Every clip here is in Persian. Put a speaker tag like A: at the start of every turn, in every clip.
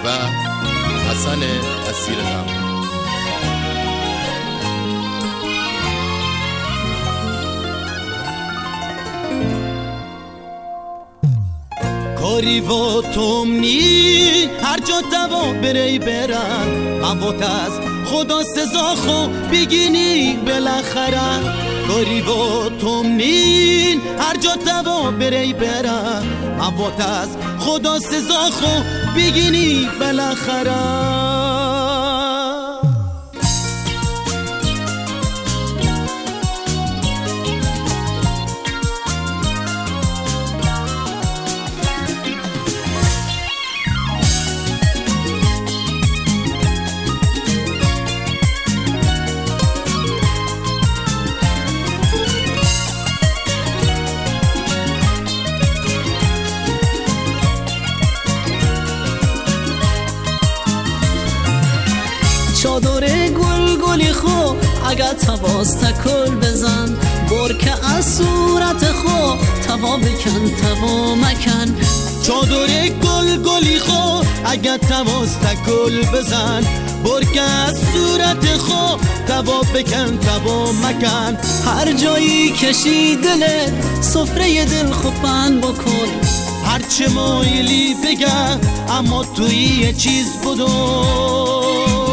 A: و حسن اسیر غم.
B: کاری و تومنی هر جا دوا بری برن موات از خدا سزا خو بگینی بالاخره. کاری و تومنی هر جا دوا بری برن موات از خدا سزا خو بگینی بالاخره.
C: چادر گل خو اگر تواز تکل بزن برکه از صورت خو توا بکن توا مکن.
B: چادر گل خو اگر تواز تکل بزن برکه از صورت خو توا بکن توا مکن.
C: هر جایی کشی دلت سفره دل خو پهن بکن.
B: هرچه مایلی بگه اما توی یه چیز بدون.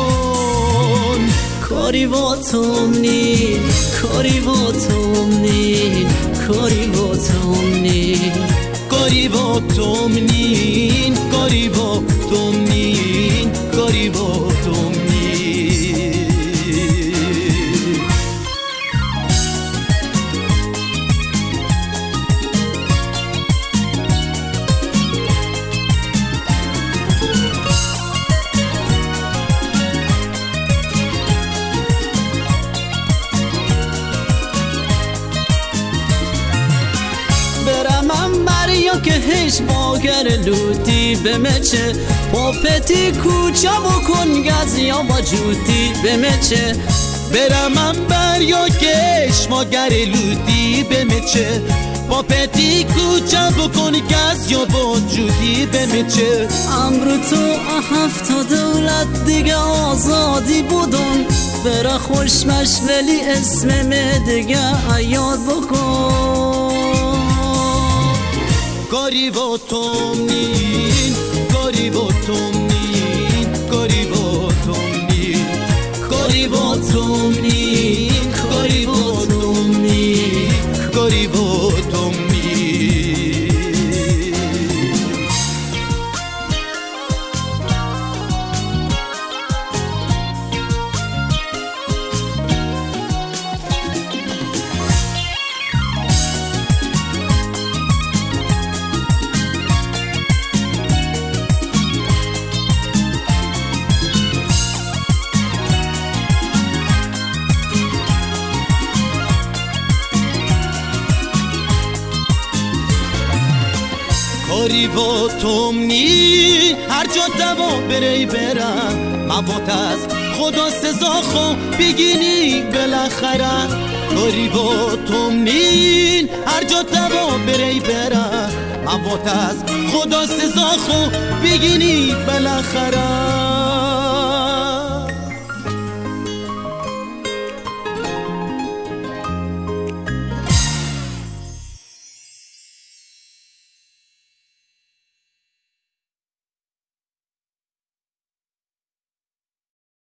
C: کاری با تومنی کاری با تومنی کاری با تومنی
B: کاری با تومنی کاری با تومنی کاری با تومنی.
C: که هیچ باگر لوتی بمچه پاپتی کوچه بکن گز یا با جوتی بمچه.
B: برم من بریا کش ماگر لوتی بمچه پاپتی کوچه بکن گز یا با جوتی بمچه.
C: امرو تو 7 دولت دیگه آزادی بودن برا خوشمش ولی اسم دیگه یاد بکن.
B: کاری با تومنی کاری با تومنی کاری با تومنی کاری با تومنی کاری با تومنی کاری با تومنی. کاری با تومنی هر جا دوا بری برم موات از خدا سزا خو بگینی بالاخره. کاری با تومنی هر جا دوا بری برم موات از خدا سزا خو بگینی بالاخره.